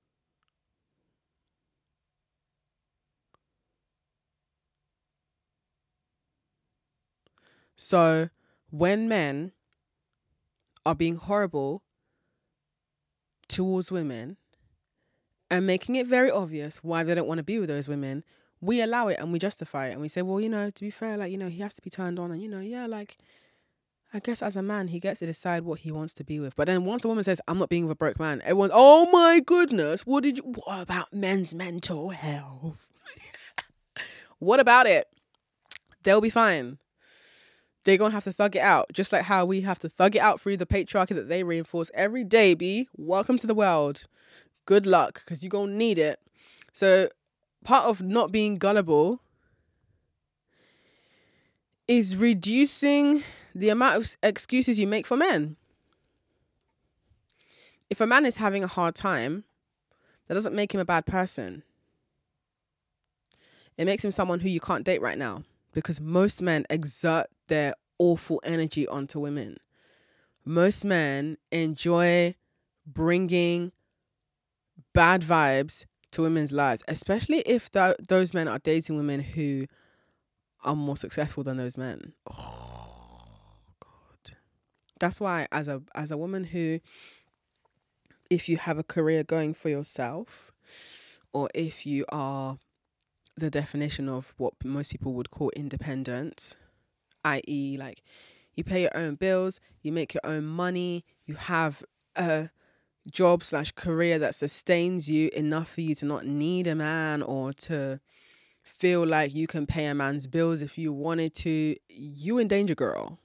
So when men are being horrible towards women and making it very obvious why they don't want to be with those women, we allow it and we justify it and we say, well, you know, to be fair, like, you know, he has to be turned on and, you know, yeah, like, I guess as a man, he gets to decide what he wants to be with. But then once a woman says, I'm not being with a broke man, everyone's, oh my goodness, what did you, what about men's mental health? What about it? They'll be fine. They're going to have to thug it out. Just like how we have to thug it out through the patriarchy that they reinforce every day, B. Welcome to the world. Good luck, because you're going to need it. So part of not being gullible is reducing the amount of excuses you make for men. If a man is having a hard time, that doesn't make him a bad person. It makes him someone who you can't date right now, because most men exert their awful energy onto women. Most men enjoy bringing bad vibes to women's lives, especially if th- those men are dating women who are more successful than those men. Oh God. That's why as a as a woman who, if you have a career going for yourself, or if you are the definition of what most people would call independent, that is like you pay your own bills, you make your own money, you have a job slash career that sustains you enough for you to not need a man or to feel like you can pay a man's bills if you wanted to, you in danger, girl.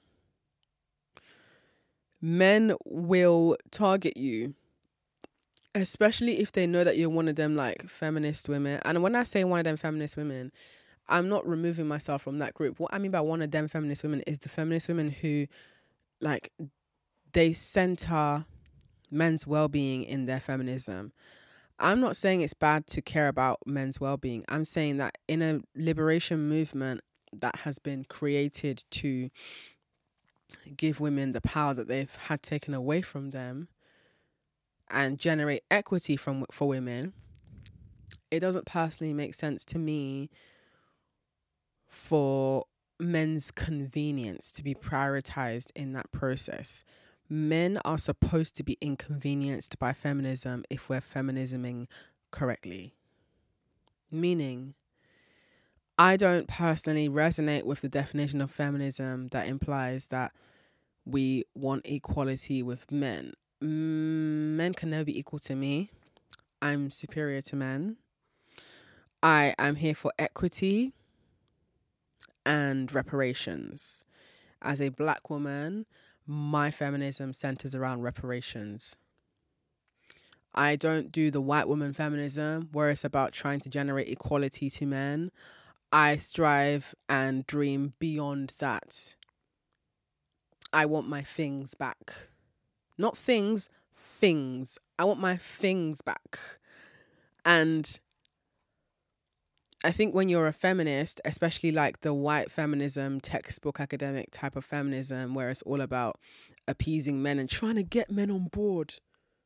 Men will target you, especially if they know that you're one of them like feminist women. And when I say one of them feminist women, I'm not removing myself from that group. What I mean by one of them feminist women is the feminist women who, like, they center men's well-being in their feminism. I'm not saying it's bad to care about men's well-being. I'm saying that in a liberation movement that has been created to give women the power that they've had taken away from them and generate equity from for women, it doesn't personally make sense to me for men's convenience to be prioritized in that process. Men are supposed to be inconvenienced by feminism if we're feminisming correctly. Meaning, I don't personally resonate with the definition of feminism that implies that we want equality with men. Men can never be equal to me. I'm superior to men. I am here for equity and reparations. As a black woman, my feminism centers around reparations. I don't do the white woman feminism where it's about trying to generate equality to men. I strive and dream beyond that. I want my things back. Not things, things. I want my things back. And I think when you're a feminist, especially like the white feminism, textbook academic type of feminism, where it's all about appeasing men and trying to get men on board,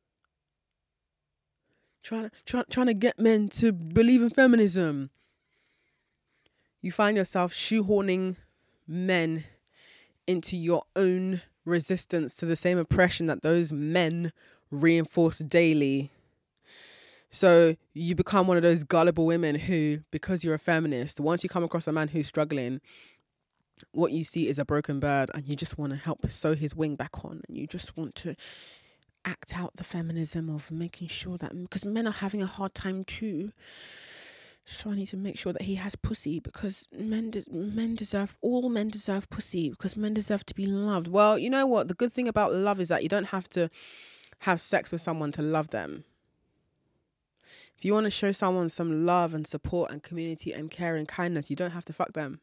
trying to, try, trying to get men to believe in feminism, you find yourself shoehorning men into your own resistance to the same oppression that those men reinforce daily. So you become one of those gullible women who, because you're a feminist, once you come across a man who's struggling, what you see is a broken bird and you just want to help sew his wing back on, and you just want to act out the feminism of making sure that, because men are having a hard time too, so I need to make sure that he has pussy, because men de- men deserve, all men deserve pussy, because men deserve to be loved. Well, you know what? The good thing about love is that you don't have to have sex with someone to love them. If you want to show someone some love and support and community and care and kindness, you don't have to fuck them.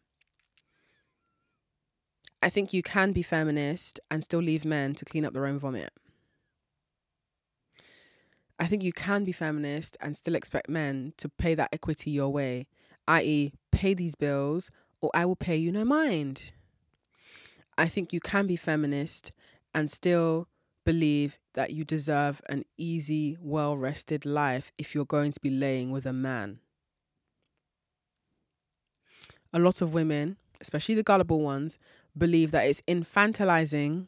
I think you can be feminist and still leave men to clean up their own vomit. I think you can be feminist and still expect men to pay that equity your way, that is pay these bills or I will pay you no mind. I think you can be feminist and still believe that you deserve an easy, well-rested life if you're going to be laying with a man. A lot of women, especially the gullible ones, believe that it's infantilizing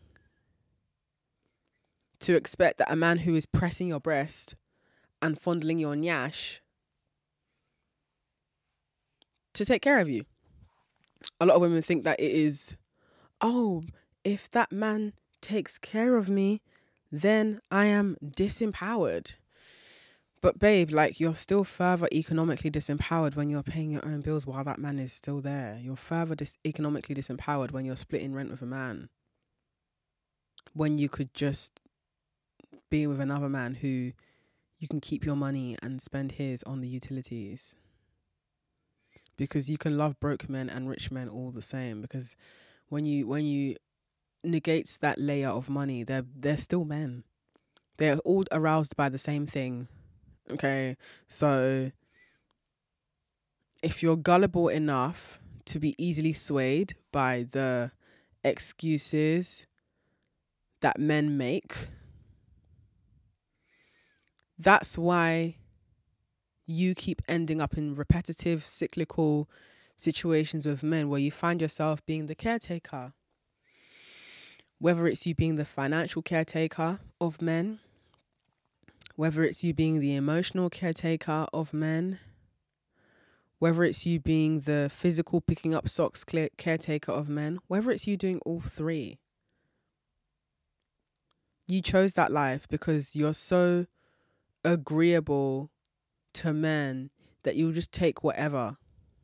to expect that a man who is pressing your breast and fondling your nyash to take care of you. A lot of women think that it is, oh, if that man takes care of me, then I am disempowered. But babe, like, you're still further economically disempowered when you're paying your own bills while that man is still there. You're further dis- economically disempowered when you're splitting rent with a man, when you could just be with another man who you can keep your money and spend his on the utilities. Because you can love broke men and rich men all the same. Because when you when you negate that layer of money, they're they're still men. They're all aroused by the same thing. Okay, so if you're gullible enough to be easily swayed by the excuses that men make, that's why you keep ending up in repetitive, cyclical situations with men where you find yourself being the caretaker. Whether it's you being the financial caretaker of men, whether it's you being the emotional caretaker of men, whether it's you being the physical picking up socks caretaker of men, whether it's you doing all three. You chose that life because you're so agreeable to men that you'll just take whatever.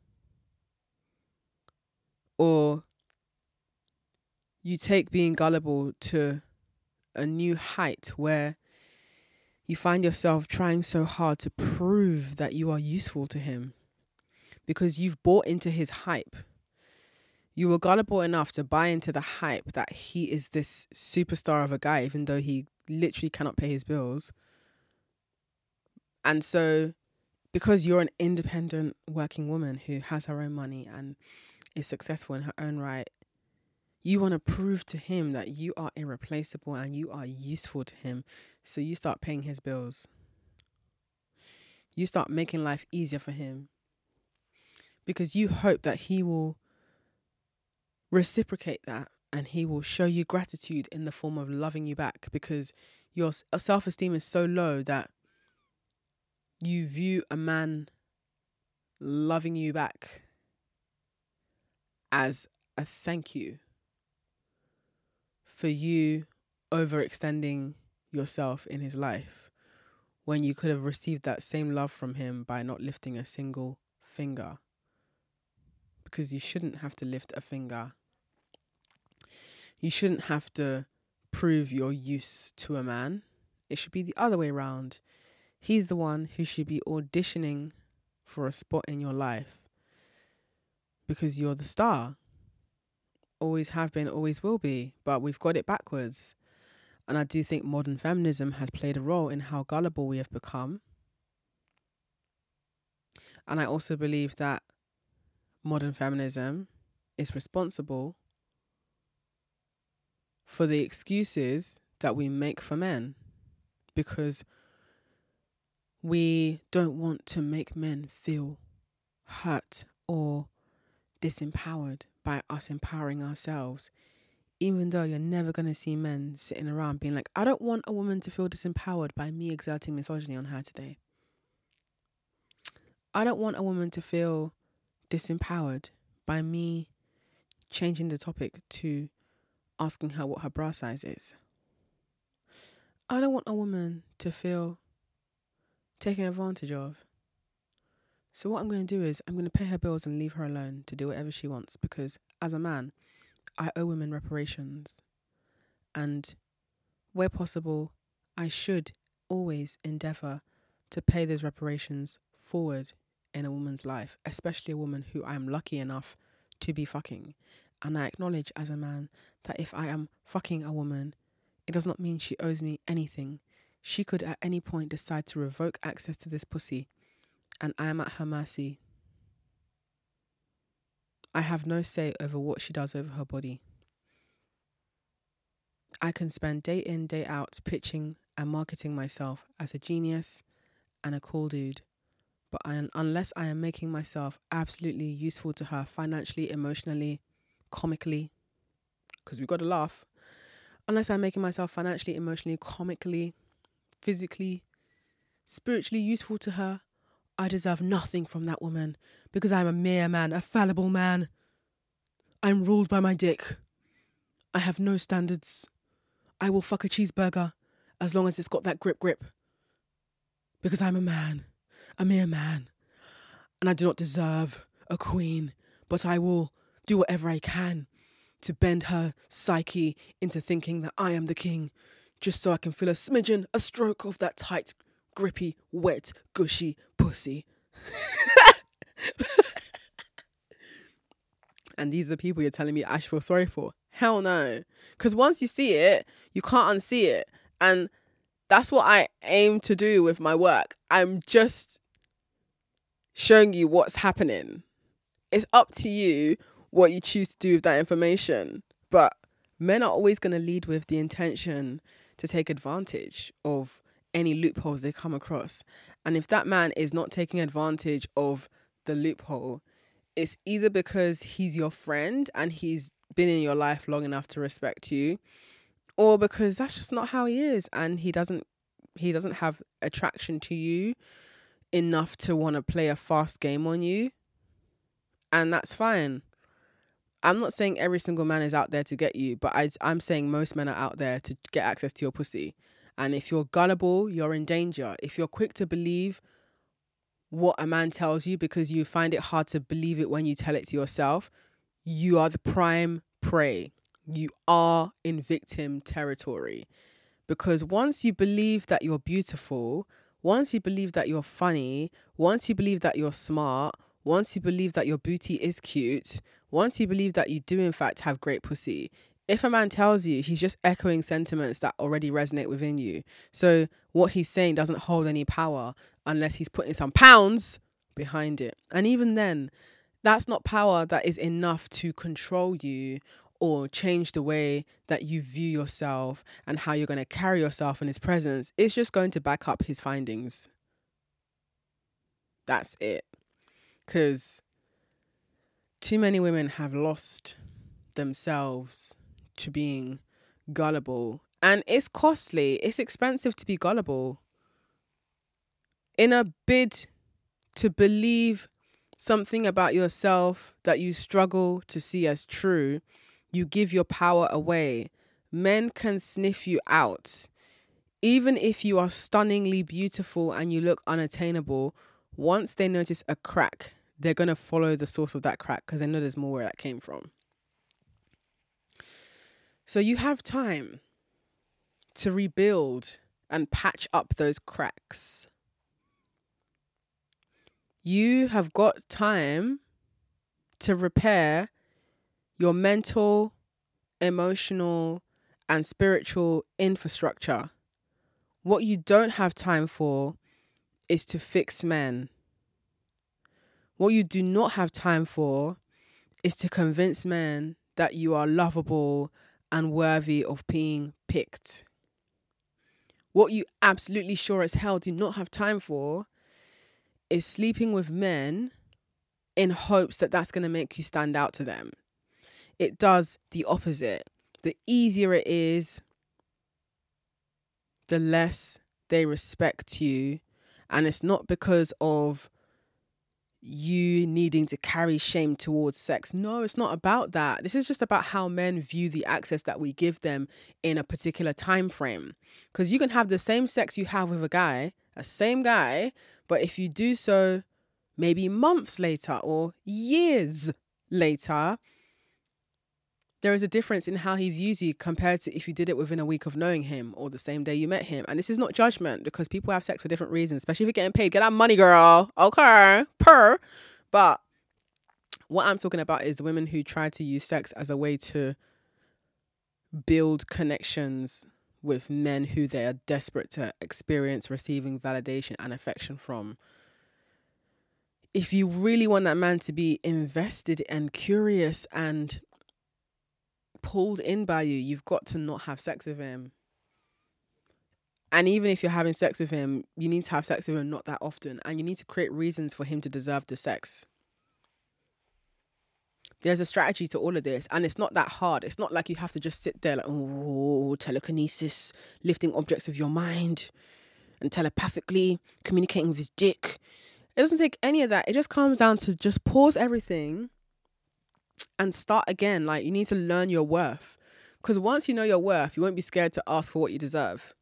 Or you take being gullible to a new height where you find yourself trying so hard to prove that you are useful to him because you've bought into his hype. You were gullible enough to buy into the hype that he is this superstar of a guy, even though he literally cannot pay his bills. And so, because you're an independent working woman who has her own money and is successful in her own right, you want to prove to him that you are irreplaceable and you are useful to him. So you start paying his bills. You start making life easier for him. Because you hope that he will reciprocate that and he will show you gratitude in the form of loving you back, because your self-esteem is so low that you view a man loving you back as a thank you for you overextending yourself in his life, when you could have received that same love from him by not lifting a single finger. Because you shouldn't have to lift a finger. You shouldn't have to prove your use to a man. It should be the other way around. He's the one who should be auditioning for a spot in your life, because you're the star. Always have been, always will be, but we've got it backwards. And I do think modern feminism has played a role in how gullible we have become. And I also believe that modern feminism is responsible for the excuses that we make for men, because we don't want to make men feel hurt or disempowered by us empowering ourselves. Even though you're never going to see men sitting around being like, I don't want a woman to feel disempowered by me exerting misogyny on her today. I don't want a woman to feel disempowered by me changing the topic to asking her what her bra size is. I don't want a woman to feel taken advantage of. So what I'm going to do is I'm going to pay her bills and leave her alone to do whatever she wants, because as a man, I owe women reparations. And where possible, I should always endeavour to pay those reparations forward in a woman's life, especially a woman who I am lucky enough to be fucking. And I acknowledge as a man that if I am fucking a woman, it does not mean she owes me anything. She could at any point decide to revoke access to this pussy, and I am at her mercy. I have no say over what she does over her body. I can spend day in, day out pitching and marketing myself as a genius and a cool dude. But I am, unless I am making myself absolutely useful to her financially, emotionally, comically, because we've got to laugh, unless I'm making myself financially, emotionally, comically, physically, spiritually useful to her, I deserve nothing from that woman, because I'm a mere man, a fallible man. I'm ruled by my dick. I have no standards. I will fuck a cheeseburger as long as it's got that grip grip. Because I'm a man, a mere man, and I do not deserve a queen, but I will do whatever I can to bend her psyche into thinking that I am the king, just so I can feel a smidgen, a stroke of that tight, grippy, wet, gushy pussy. And these are the people you're telling me I should feel sorry for? Hell no. Because once you see it, you can't unsee it. And that's what I aim to do with my work. I'm just showing you what's happening. It's up to you what you choose to do with that information. But men are always going to lead with the intention to take advantage of any loopholes they come across. And if that man is not taking advantage of the loophole, it's either because he's your friend and he's been in your life long enough to respect you, or because that's just not how he is and he doesn't he doesn't have attraction to you enough to want to play a fast game on you. And that's fine. I'm not saying every single man is out there to get you, but I, I'm saying most men are out there to get access to your pussy. And if you're gullible, you're in danger. If you're quick to believe what a man tells you because you find it hard to believe it when you tell it to yourself, you are the prime prey. You are in victim territory. Because once you believe that you're beautiful, once you believe that you're funny, once you believe that you're smart, once you believe that your booty is cute, once you believe that you do in fact have great pussy, if a man tells you, he's just echoing sentiments that already resonate within you. So what he's saying doesn't hold any power unless he's putting some pounds behind it. And even then, that's not power that is enough to control you or change the way that you view yourself and how you're going to carry yourself in his presence. It's just going to back up his findings. That's it. Because too many women have lost themselves to being gullible. And it's costly. It's expensive to be gullible. In a bid to believe something about yourself that you struggle to see as true, you give your power away. Men can sniff you out. Even if you are stunningly beautiful and you look unattainable, once they notice a crack, they're going to follow the source of that crack because they know there's more where that came from. So you have time to rebuild and patch up those cracks. You have got time to repair your mental, emotional, and spiritual infrastructure. What you don't have time for is to fix men. What you do not have time for is to convince men that you are lovable and worthy of being picked. What you absolutely sure as hell do not have time for is sleeping with men in hopes that that's going to make you stand out to them. It does the opposite. The easier it is, the less they respect you. And it's not because of you needing to carry shame towards sex. No, it's not about that. This is just about how men view the access that we give them in a particular time frame. Because you can have the same sex you have with a guy, a same guy, but if you do so maybe months later or years later, there is a difference in how he views you compared to if you did it within a week of knowing him or the same day you met him. And this is not judgment because people have sex for different reasons, especially if you're getting paid. Get that money, girl. Okay. Per. But what I'm talking about is the women who try to use sex as a way to build connections with men who they are desperate to experience receiving validation and affection from. If you really want that man to be invested and curious and pulled in by you, you've got to not have sex with him. And even if you're having sex with him, you need to have sex with him not that often. And you need to create reasons for him to deserve the sex. There's a strategy to all of this. And it's not that hard. It's not like you have to just sit there like, oh, telekinesis, lifting objects of your mind and telepathically communicating with his dick. It doesn't take any of that. It just comes down to just pause everything and start again. Like, you need to learn your worth. Because once you know your worth, you won't be scared to ask for what you deserve.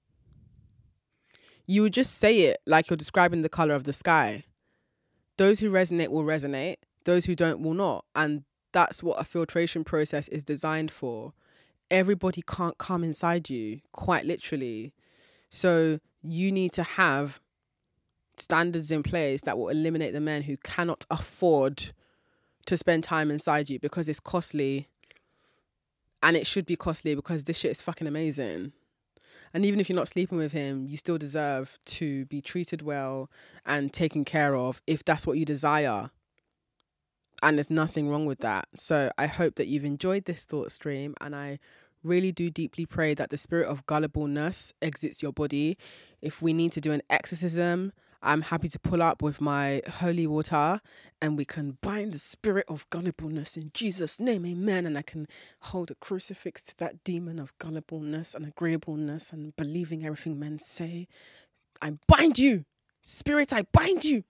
You would just say it like you're describing the color of the sky. Those who resonate will resonate. Those who don't will not. And that's what a filtration process is designed for. Everybody can't come inside you, quite literally. So you need to have standards in place that will eliminate the men who cannot afford to spend time inside you, because it's costly. And it should be costly because this shit is fucking amazing. And even if you're not sleeping with him, you still deserve to be treated well and taken care of if that's what you desire. And there's nothing wrong with that. So I hope that you've enjoyed this thought stream, and I really do deeply pray that the spirit of gullibleness exits your body. If we need to do an exorcism, I'm happy to pull up with my holy water and we can bind the spirit of gullibleness in Jesus' name, amen. And I can hold a crucifix to that demon of gullibleness and agreeableness and believing everything men say. I bind you, spirit, I bind you.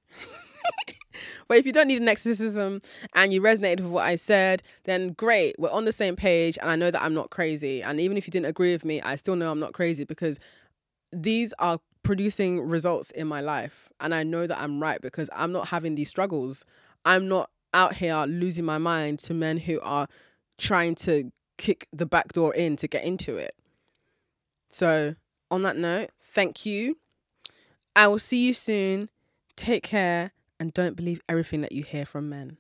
But if you don't need an exorcism and you resonated with what I said, then great, we're on the same page, and I know that I'm not crazy. And even if you didn't agree with me, I still know I'm not crazy, because these are producing results in my life, and I know that I'm right because I'm not having these struggles. I'm not out here losing my mind to men who are trying to kick the back door in to get into it. So on that note, thank you. I will see you soon. Take care. And don't believe everything that you hear from men.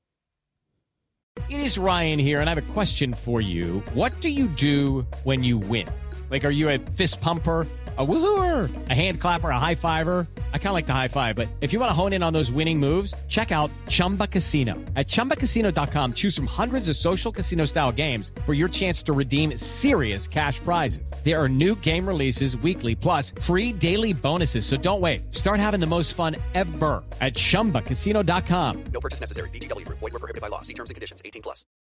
It is Ryan here, and I have a question for you. What do you do when you win? Like, are you a fist pumper, a woo-hooer, a hand clapper, a high-fiver? I kind of like the high-five, but if you want to hone in on those winning moves, check out Chumba Casino. At chumba casino dot com, choose from hundreds of social casino-style games for your chance to redeem serious cash prizes. There are new game releases weekly, plus free daily bonuses, so don't wait. Start having the most fun ever at chumba casino dot com. No purchase necessary. V G W Group. Void where prohibited by law. See terms and conditions. eighteen plus.